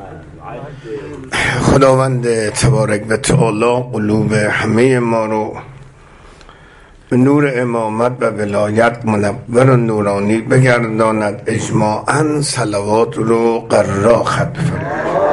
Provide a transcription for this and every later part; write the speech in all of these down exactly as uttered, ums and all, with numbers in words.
خداوند تبارک و تعالی قلوب همه ما رو به نور امامت و ولایت منور و نورانی بگرداند. اجماعاً صلوات رو قرار خط فرماید.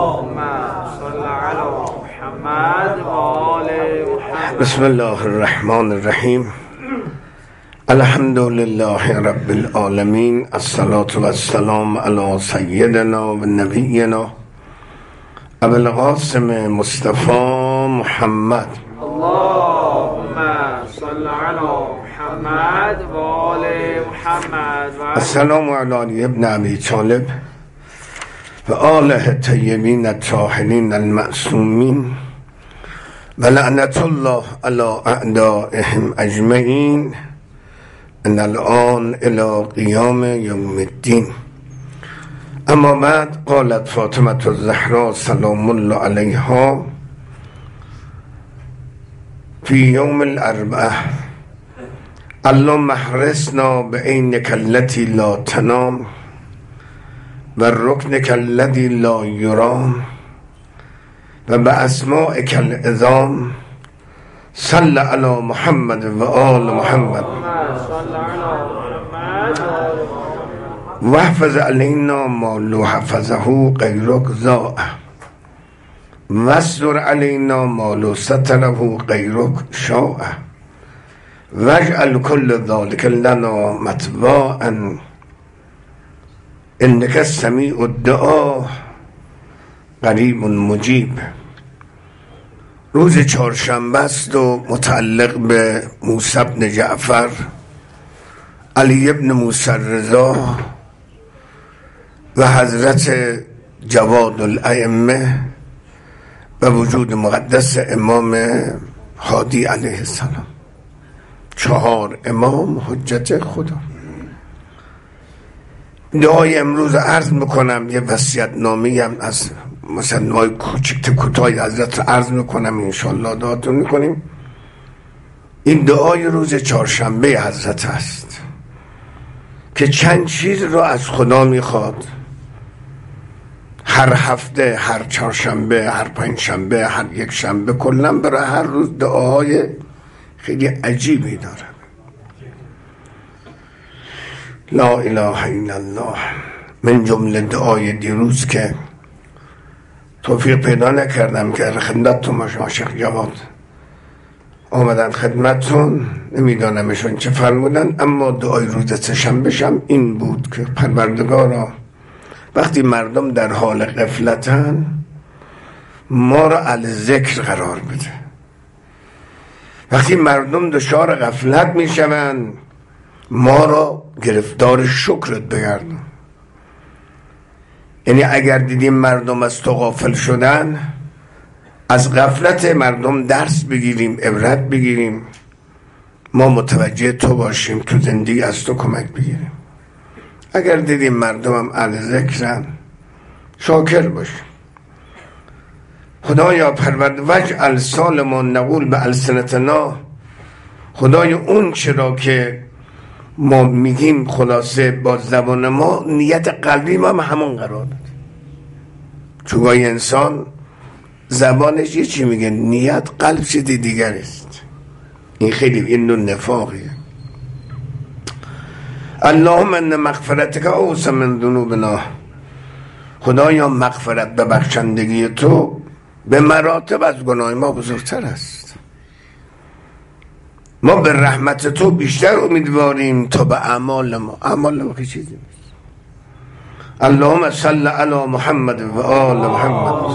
بسم الله الرحمن الرحیم. الحمد لله رب العالمین. الصلاة و السلام علی سیدنا و نبینا ابو القاسم مصطفى محمد. اللهم صل علی محمد و آل محمد. السلام علی ابن ابی طالب و آله طیبین الطاهرین المعصومین و لعنت الله علی اعدائهم اجمعین ان الان الى قیام یوم الدین. اما بعد، قالت فاطمه الزهرا سلام الله علیها فی یوم الاربعاء: اللهم احرسنا بعینک التي لا تنام و رکنک الذی لا یرام و باسمائک العظام. صل علی محمد و آل محمد واحفظ علینا ما لو حفظه غیرک ضاع واستر علینا ما لو ستره غیرک شاء واجعل کل ذلک لنا متباعا انک سمیع الدعا قریب مجیب. روز چهارشنبه است و متعلق به موسی بن جعفر علی ابن موسی رضا و حضرت جواد الائمه و وجود مقدس امام هادی علیه السلام. چهار امام حجت خدا. دعای امروز عرض میکنم، یه وصیت نامی هم از مثلا مای کوچکت کوتاهی حضرت عرض میکنم، انشالله دعاتون میکنیم. این دعای روز چهارشنبه حضرت است که چند چیز رو از خدا میخواد. هر هفته، هر چهارشنبه، هر پنجشنبه، هر یک شنبه، کلا برای هر روز دعاهای خیلی عجیبی داره. لا اله الا الله. من جمله دعای دیروز که توفیق پیدا نکردم که خدمتتون باشم، شیخ جواد آمدن خدمتتون، نمیدانمشون چه فرمودن، اما دعای روز سه‌شنبه هم این بود که پروردگارا وقتی مردم در حال غفلتن ما را علی ذکر قرار بده. وقتی مردم دچار غفلت میشوند ما را گرفتار شکرت بگردن. یعنی اگر دیدیم مردم از تو غافل شدن، از غفلت مردم درس بگیریم، عبرت بگیریم، ما متوجه تو باشیم، تو زندگی از تو کمک بگیریم. اگر دیدیم مردم هم اهل ذکرن، شاکر باشیم. خدایا پرورد وجعل سالمان نقول به السنتنا. خدای اون چرا که ما میگیم خلاصه با زبان ما، نیت قلبی ما هم همون قرار داد. چون انسان زبانش یه چی میگه، نیت قلب چیزی دیگر است. این خیلی این نوع نفاقیه. اللهم ان مغفرتک اوسع من ذنوبنا. خدایا مغفرت و بخشندگی تو به مراتب از گناه ما بزرگتر است. ما به رحمت تو بیشتر امیدواریم تا به اعمال ما. اعمال ما که چیزی نیست. اللهم صل علی محمد و آل محمد.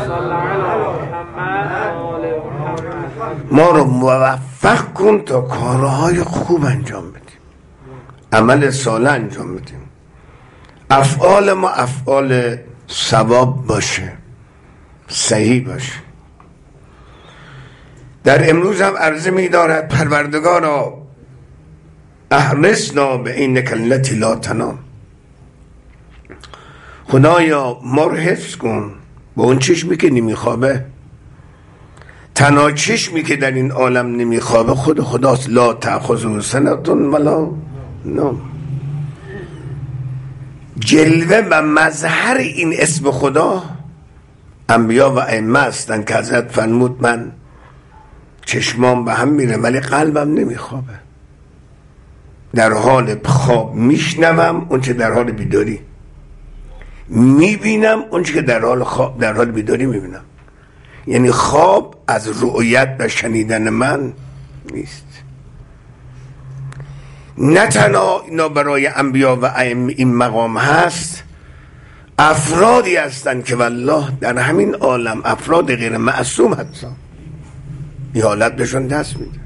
ما رو موفق کن تا کارهای خوب انجام بدیم، عمل صالح انجام بدیم، افعال ما افعال ثواب باشه، صحیح باشه. در امروز هم عرضه می دارد پروردگارا احرسنا بعینک التی لا تنام. خدایا ما رو حفظ کن با اون چشمی که نمیخوابه. تنها چشمی که در این عالم نمیخوابه خود خداست. لا تأخذه سنة ولا نوم. جلوه و مظهر این اسم خدا انبیا و ائمه هستن که حضرت فرمود من چشمام به هم میره ولی قلبم نمیخوابه، در حال خواب میشنوم اون چه در حال بیداری میبینم، اون چه که در حال خواب در حال بیداری میبینم. یعنی خواب از رؤیت و شنیدن من نیست. نه تنها اینا برای انبیا و ائمه این مقام هست، افرادی هستند که والله در همین عالم افراد غیر معصوم حتی این حالت بهشون دست میده.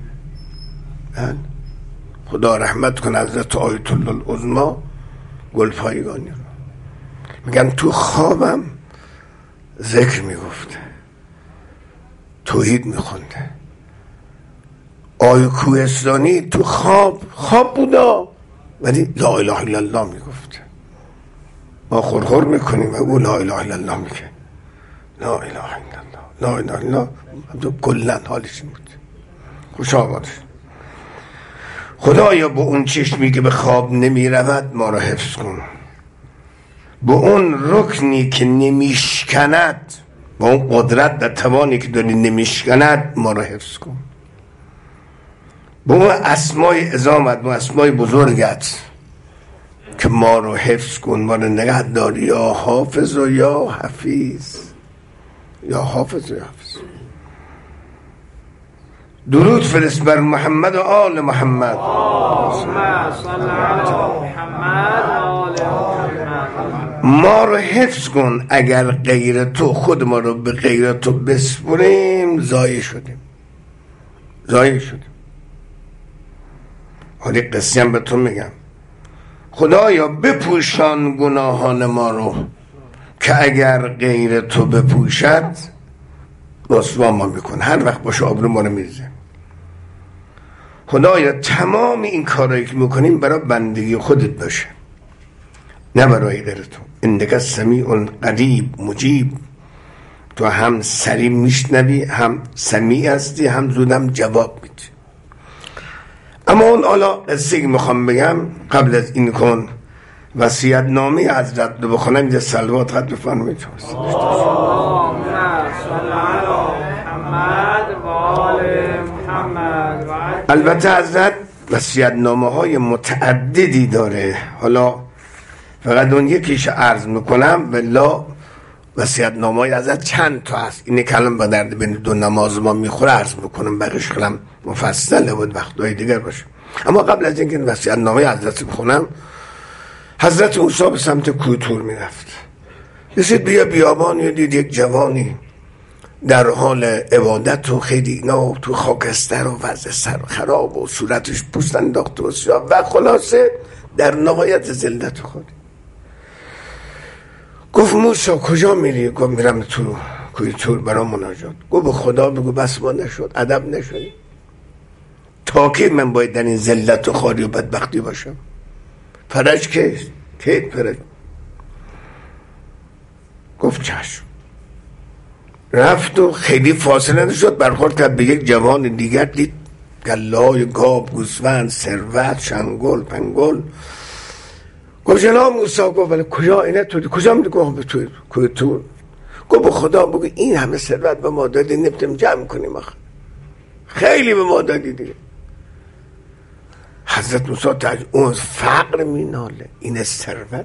خدا رحمت کنه حضرت آیت الله العظمی گلپایگانی رو، میگن تو خوابم ذکر میگفته، توحید میخونده. آیه کوهستانی تو خواب خواب بودا ولی لا اله الا الله میگفته. ما خورخور میکنیم و او لا اله الا الله میگه، لا اله الا الله لا اله الا الله، کلن حالش بود. خوش آمد خدایا با اون چشمی که به خواب نمی رود ما را حفظ کن، با اون رکنی که نمیشکند، با اون قدرت و توانی که داری نمیشکند ما را حفظ کن، با اون اسمای عظامت و اسمای بزرگت که ما رو حفظ کن، ما رو نگه داری یا حافظ و یا حفیظ، یا حافظ و یا حفیظ. درود فرست بر محمد و آل محمد. ما رو حفظ کن، اگر غیر تو خود ما رو به غیر تو بسپریم ضایع شدیم، ضایع شدیم. حالی قصه هم به تو میگم، خدایا بپوشان گناهان ما رو که اگر غیر تو بپوشد رسوا ما میکن، هر وقت باشه آبرو ما رو میریزه. خدایا تمام این کارایی که میکنیم برای بندگی خودت باشه، نه برای غیر تو. انک سمیع قریب مجیب، تو هم سریع میشنوی، هم سمیع هستی، هم زودم جواب میدی. اما اون حالا قصه که میخوام بگم قبل از این کن وصیت نامه حضرت رو بخونم. اینجا صلوات خط بفرمایید. البته حضرت وصیت نامه های متعددی داره، حالا فقط اون یکیش عرض میکنم، ولی وصیت نامه های حضرت چند تا هست. اینه کلم با درد بین دو نماز ما میخوره عرض میکنم، بقیش خیلم مفصله بود وقتهای دیگر باشه. اما قبل از اینکه وصیت نامه حضرت بخونم، حضرت موسی به سمت کوه طور میرفت، رسید بیا بیابانی، دید یک جوانی در حال عبادت و خیلی اینا تو خاکستر و وضع سر خراب و صورتش پوست انداخته و سیاه و خلاصه در نهایت ذلت خود. گفت موسی کجا میری؟ گفت میرم تو کوه طور برای مناجات. گفت به خدا بگو بس ما نشد، ادب نشدی، تا که من باید در این ذلت و خواری و بدبختی باشم؟ فرج کیست؟ کی فرج؟ گفت چشم. رفت و خیلی فاصله نشد، برخورد کرد به یک جوان دیگر، دید گلای گاب، گوسفند، ثروت، شنگل، پنگل. گفت جناب موسی، گفت ولی کجا اینه تو؟ کجا میری؟ گفت به تو کوه طور. گفت به خدا بگو این همه ثروت به ما دادی نمیتونیم جمع کنیم، آخه خیلی به ما دادی دیگه. حضرت موسی تعجب، اون فقر میناله، این ثروت.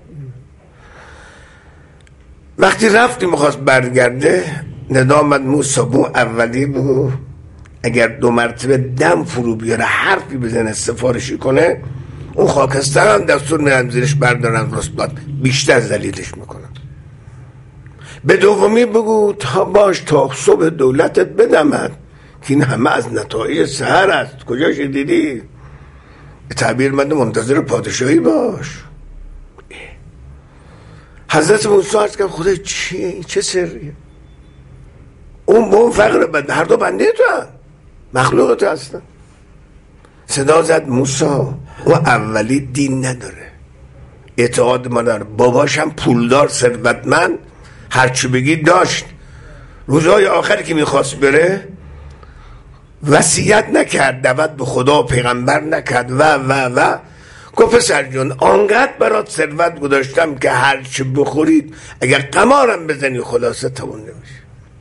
وقتی رفتی میخواست برگرده، ندا آمد موسی بو اولی بگو اگر دو مرتبه دم فرو بیاره حرفی بزنه سفارشی کنه، اون خاکستر هم دستور میرن زیرش بردارن رسبات، بیشتر ذلیلش میکنن. به دومی بگو تا باش تا صبح دولتت بدمد که این همه از نتایج سحر است، کجاش دیدی؟ تعبیر مده منتظر پادشاهی باش. حضرت موسی عرض کرد خدا چیه؟ چه سریه؟ اون با اون فقر بند، هر دو بنده تو هم مخلوق تو هستن. صدا زد موسی اون اولی دین نداره، اعتقاد ما داره، باباشم پولدار ثروتمند هرچی بگی داشت، روزهای آخری که میخواست بره وصیت نکرد، دعوت به خدا و پیغمبر نکرد و و و گفت پسر جون آنقدر برات ثروت گذاشتم که هر چی بخورید اگر قمارم بزنی خلاصه تموم نمیشه.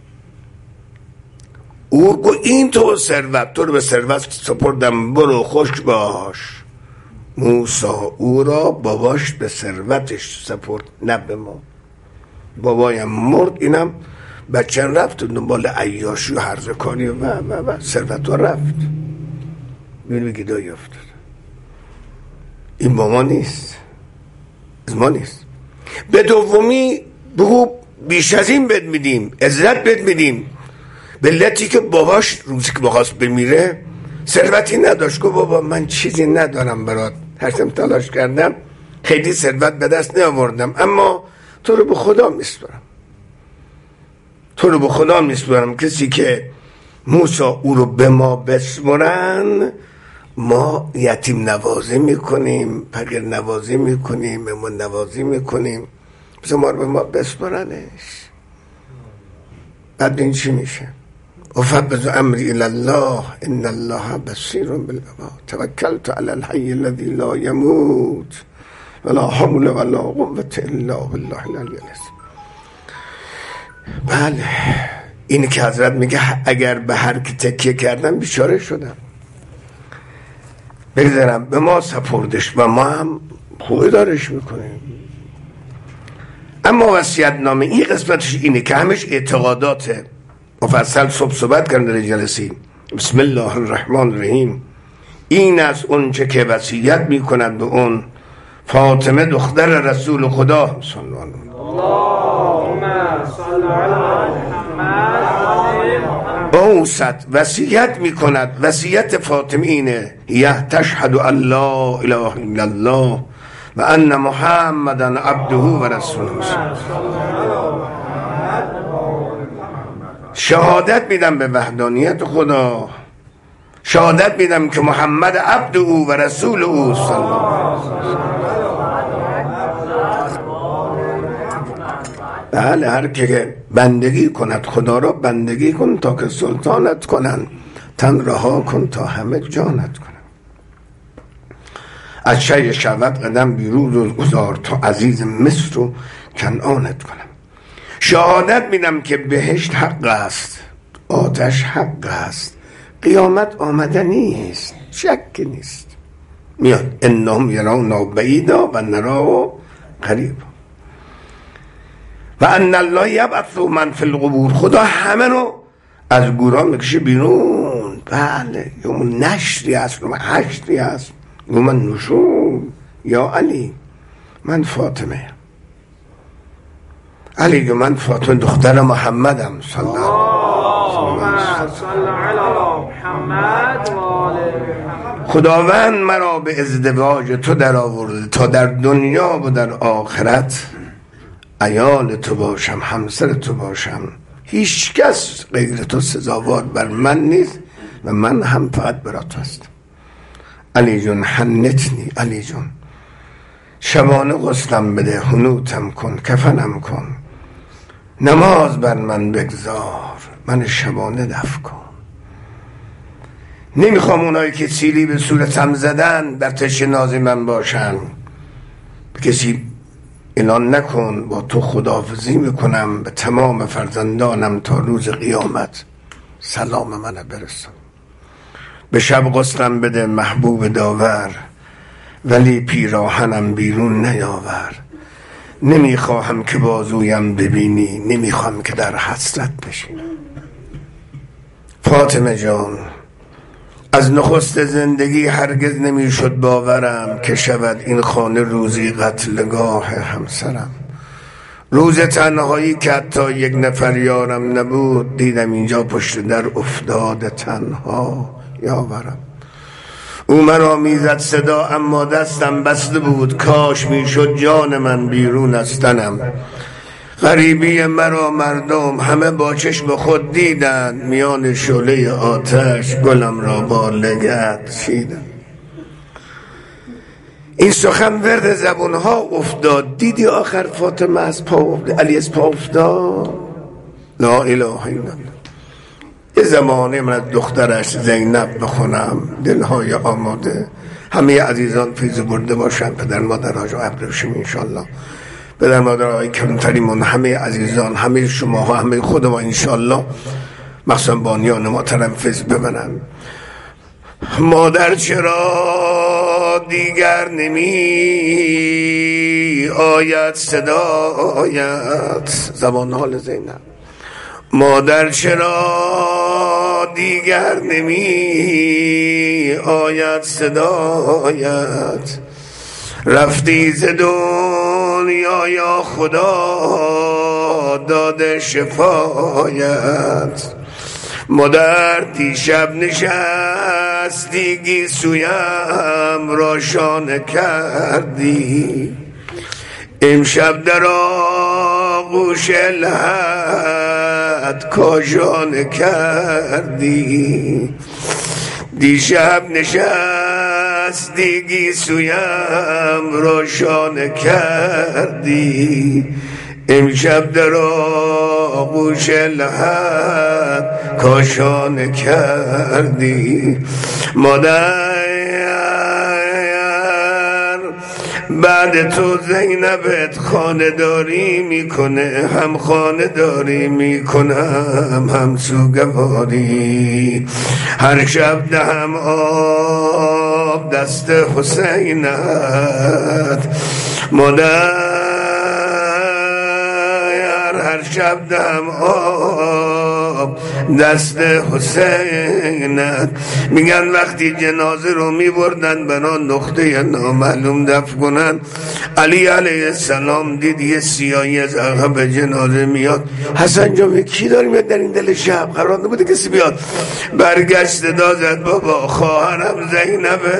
او گفت این تو ثروت، تو رو به ثروت سپردم، برو خوش باش. موسی او را باباش به ثروتش سپرد، نه به ما. بابایم مرد، اینم بچه رفت دنبال عیاشی و هرزکاری و و و ثروت ها رفت. می‌بینی گدایی افتاد. این با ما نیست، از ما نیست. به دومی بگو بیش از این بد میدیم، عزت بد میدیم. ملتی که باباش روزی که بخواست بمیره ثروتی نداشت، گفت بابا من چیزی ندارم برات، هرچند تلاش کردم خیلی ثروت به دست نیاوردم، اما تو رو به خدا میسپارم، تو رو به خدا میسپارم. کسی که موسی او رو به ما بسپارن، ما یتیم نوازی میکنیم، فقیر نوازی میکنیم، مهمان نوازی میکنیم، پس ما رو به ما بسپارنش. بعد این چی میشه؟ افوض امری الی الله ان الله بصیر بالعباد توکلت علی الحی الذی لا یموت ولا حول ولا قوة الا بالله العلی العظیم. بله، این که حضرت میگه اگر به هر کی تکیه کردم بیچاره شدم، بگذارم به ما سپردش و ما هم خوبی دارش میکنیم. اما وصیت نامه این قسمتش اینه که همش اعتقادات مفصل صبح صحبت کردن در جلسه. بسم الله الرحمن الرحیم. این از اون چه که وصیت میکنند به اون فاطمه دختر رسول خدا صلی الله علیه و اللهم صل علی محمد. اوصت وصیت میکند، وصیت فاطمه اینه: یه تشهد ان لا اله الا الله و ان محمدا عبده و رسوله. شهادت میدم به وحدانیت خدا، شهادت میدم که محمد عبد او و رسول او صلی الله علیه و بله، هر که بندگی کند خدا را بندگی کن تا که سلطانت کنن، تن رها کن تا همه جانت کنن. از شی شود قدم بیرون گذار تا عزیز مصر و کنعانت کنم. شهادت میدم که بهشت حق است، آتش حق است، قیامت آمدنی است، شک نیست. میاد انهم یرون بعیدا و نراه قریبا و ان الله یبعث من فی القبور. خدا همه رو از گورا میکشه بیرون. بله، یوم نشری هست، یوم حشری هست، یوم نشور. یا علی من فاطمه، علی من فاطمه دختر محمدم صلی الله علیه و محمد. خداوند مرا به ازدواج تو در آورده تا در دنیا و در آخرت عیال تو باشم، همسر تو باشم. هیچ کس غیر تو سزاوار بر من نیست و من هم فقط برا تو هستم. علی جون حنتنی، علی جون شبانه غسلم بده، حنوتم کن، کفنم کن، نماز بر من بگذار، من شبانه دفع کن. نمیخوام اونایی که سیلی به صورتم زدن در تش ناز من باشن. کسی اعلان نکن با تو خداحافظی میکنم به تمام فرزندانم تا روز قیامت، سلام منو برسون. به شب غسلم بده محبوب داور، ولی پیراهنم بیرون نیاور. نمیخواهم که بازویم ببینی، نمیخوام که در حسرت بشینم. فاطمه جان، از نخست زندگی هرگز نمیشد باورم که شود این خانه روزی قتلگاه همسرم. روز تنهایی که حتی یک نفر یارم نبود، دیدم اینجا پشت در افتاده تنها یاورم. او مرا میزد صدا اما دستم بسته بود، کاش میشد جان من بیرون از تنم. غریبی مرا مردم همه با چشم خود دیدند، میان شعله آتش گلم را با لگد چیدم. این سخن ورد زبونها افتاد. دیدی آخر فاطمه از پا افتاد، علی از پا افتاد. لا اله الا الله. یه زمانه من از دخترش زینب بخونم، دلهای آماده همه عزیزان فیض برده باشن، پدر مادر حاج ابراهیم انشالله، پدر مادر آقای کریم‌فریمان، همه عزیزان، همه شما ها، همه خود ما انشالله، مخصوصا بانیان محترم فیض ببنن. مادر چرا دیگر نمی آید صدایت، زبان حال زینب. مادر چرا دیگر نمی آید صدایت، رفتی ز دنیا یا خدا داده شفایت. مادر دیشب نشستی گیسویم روشن کردی، امشب در آغوش لحد کاشانه کردی. دیشب نشستی گیسویم روشن کردی، امشب در آغوش لحد کاشانه کردی. مادر بعد تو زینبت خانه داری میکنه، هم خانه داری میکنم هم سوگواری. هر شب دهم آب دست حسینت، مادر هر شب دهم آب دست حسینت. میگن وقتی جنازه رو میبردن بران نقطه نامعلوم دفن کنن، علی علیه السلام دید یه سیاهی از عقب جنازه میاد. حسن جان کی داری میاد در این دل شب؟ قرار نبوده کسی بیاد. برگشت صدا زد بابا خواهرم زینبه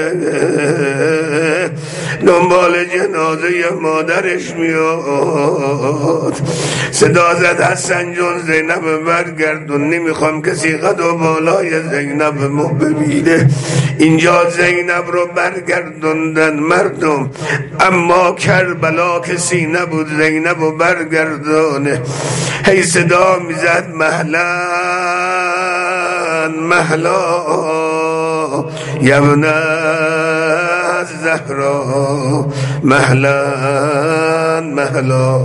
دنبال جنازه مادرش میاد. صدا زد حسن جان زینب برگردون، نمیخوام کسی قد و بالای زینب مو ببینه. اینجا زینب رو برگردوندن مردم، اما کربلا کسی نبود زینب رو برگردونه. هی صدا میزد مهلا مهلا یبن زهرا، مهلا مهلا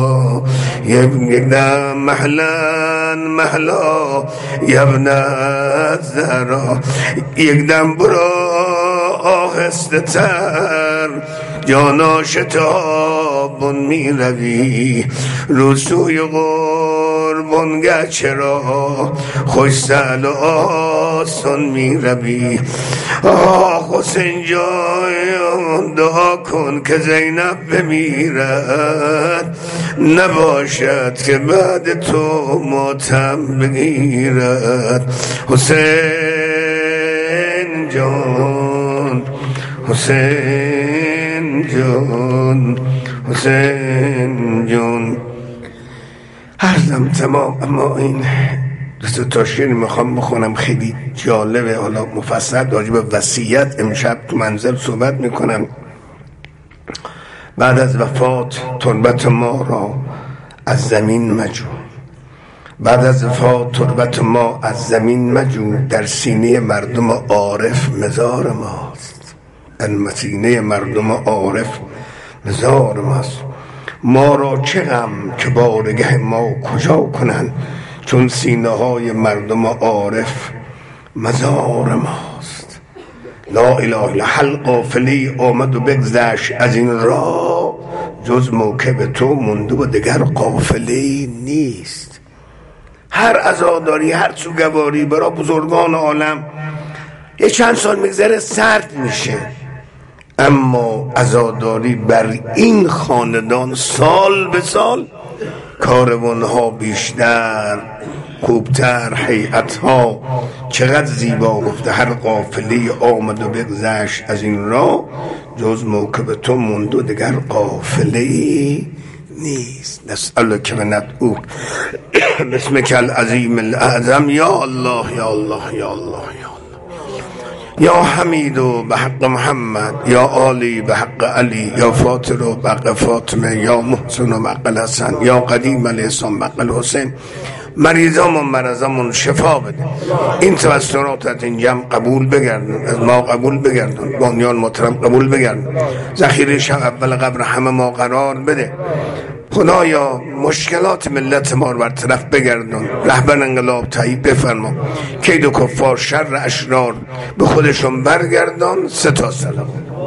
یبن مهلا مهلا یبن زهرا. یک دم برو آهسته تر جانا شتابون می روی، روسوی قربانگه چرا خوش سهل و آسان می روی. آه حسین جان دعا کن که زینب بمیرد، نباشد که بعد تو ماتم بگیرد. حسین جان حسین جان حسین جان. عرضم تمام، اما این دو تا شعر میخوام بخونم، خیلی جالبه. حالا مفصل راجع به وصیت امشب تو منزل صحبت میکنم. بعد از وفات تربت ما را از زمین مجو، بعد از وفات تربت ما از زمین مجو، در سینه مردم عارف مزار ماست، در سینه مردم عارف مزار ماست. ما را چه غم که بارگه ما کجا کنند، چون سینه های مردم عارف مزار ماست. لا اله الا هل قافلی آمد و بگذشت از این راه، جز موکب تو مونده و دگر قافلی نیست. هر عزاداری هر سوگواری برای بزرگان عالم یه چند سال میگذره سرد میشه، اما عزاداری بر این خاندان سال به سال کاروانها بیشتر، خوبتر، هیئتها چقدر زیبا گفته. هر قافله آمد و بگذشت از این راه، جز موکب تو مونده و دگر قافله نیست. نسألک و ندعوک باسمک العظیم الاعظم یا الله یا الله یا الله یا یا حمید و به حق محمد، یا عالی به حق علی، یا فاطر و به حق فاطمه، یا محسن و به حق الحسن، یا قدیم علیه السلام به حق الحسین. مریضامون مرضامون شفا بده. این توسلات از این جمع قبول بگردن، از ما قبول بگردن، بانیان محترم قبول بگردن، ذخیره شب اول قبر همه ما قرار بده. خدایا مشکلات ملت ما رو برطرف بگردن، رهبر انقلاب تایید بفرما، کید و کفار شر اشرار به خودشون برگردان. سه تا سلام.